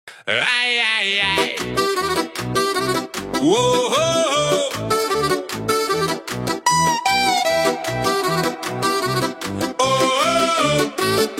Ай-яй-яй. Воу-хоу-хоу. О-о-о.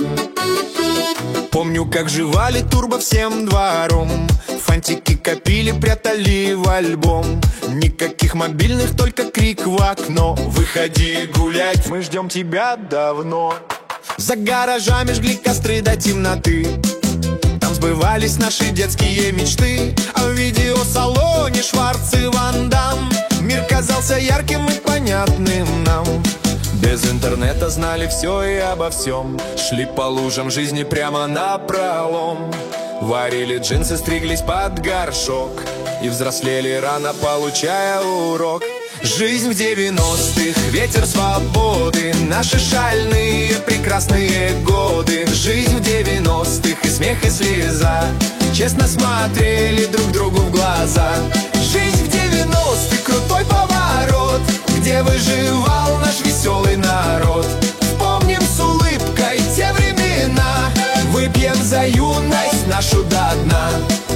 Помню, как жевали турбо всем двором, фантики копили, прятали в альбом. Никаких мобильных, только крик в окно: выходи гулять, мы ждем тебя давно. За гаражами жгли костры до темноты, там сбывались наши детские мечты. А в видеосалоне Шварц и Ван Дамм мир казался ярким и понятным нам. Без интернета знали все и обо всем, шли по лужам жизни прямо напролом. Варили джинсы, стриглись под горшок и взрослели рано, получая урок. Жизнь в 90-х, ветер свободы, наши шальные прекрасные годы. Жизнь в 90-х, и смех, и слеза, честно смотрели друг другу в глаза. Жизнь в 90-х, крутой поворот, где выживал наш веселый народ. Вспомним с улыбкой те времена, выпьем за юность нашу до дна.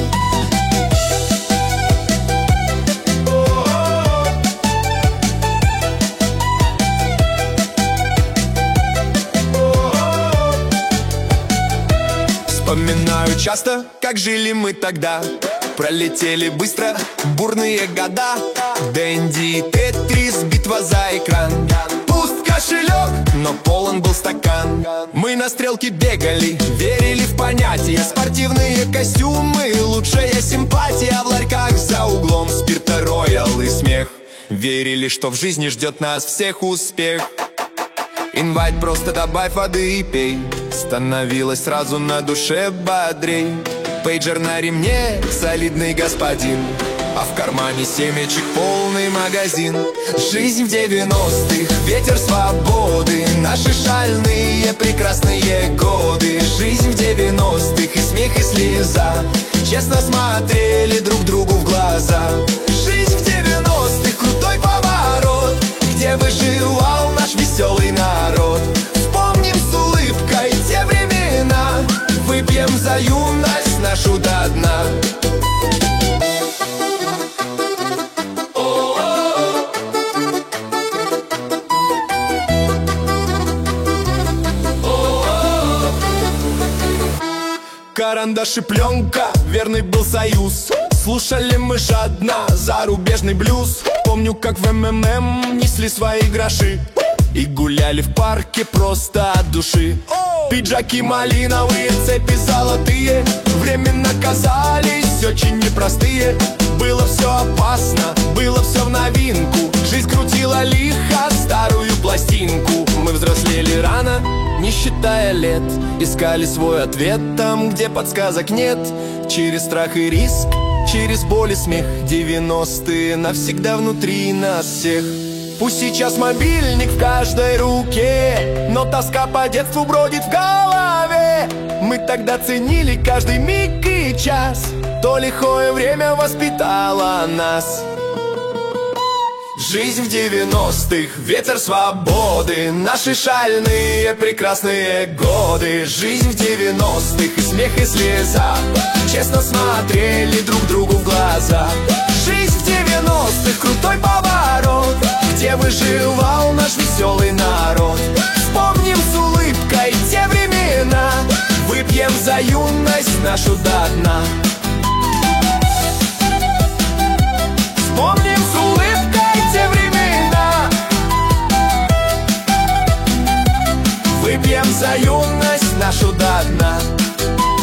Вспоминаю часто, как жили мы тогда. Пролетели быстро бурные года. Дэнди и Тетрис, битва за экран. Пуст кошелек, но полон был стакан. Мы на стрелке бегали, верили в понятия. Спортивные костюмы, лучшая симпатия. В ларьках за углом спирта, роял и смех. Верили, что в жизни ждет нас всех успех. Инвайт, просто добавь воды и пей. Становилось сразу на душе бодрей. Пейджер на ремне, солидный господин, а в кармане семечек полный магазин. Жизнь в 90-х, ветер свободы, наши шальные прекрасные годы. Жизнь в 90-х, и смех, и слеза, честно смотрели друг другу в глаза. Жизнь в 90-х, крутой поворот, где выживал наш веселый народ. Вспомним с улыбкой те времена, выпьем за юность нашу до дна. Карандаш и пленка, верный был союз. Слушали мы жадно зарубежный блюз. Помню, как в МММ несли свои гроши и гуляли в парке просто от души. Пиджаки малиновые, цепи золотые временно казались очень непростые. Было все опасно, было все в новинку, жизнь крутила лихо старую пластинку. Мы взрослели рано, не считая лет, искали свой ответ там, где подсказок нет. Через страх и риск, через боль и смех, 90-е навсегда внутри нас всех. Пусть сейчас мобильник в каждой руке, но тоска по детству бродит в голове. Мы тогда ценили каждый миг и час, то лихое время воспитало нас. Жизнь в 90-х, ветер свободы, наши шальные прекрасные годы. Жизнь в 90-х, и смех, и слеза, честно смотрели друг другу в глаза. Жизнь в 90-х, крутой поворот, где выживал наш веселый народ. Вспомним с улыбкой те времена, выпьем за юность нашу до дна. Вспомним с улыбкой те времена, выпьем за юность нашу до дна.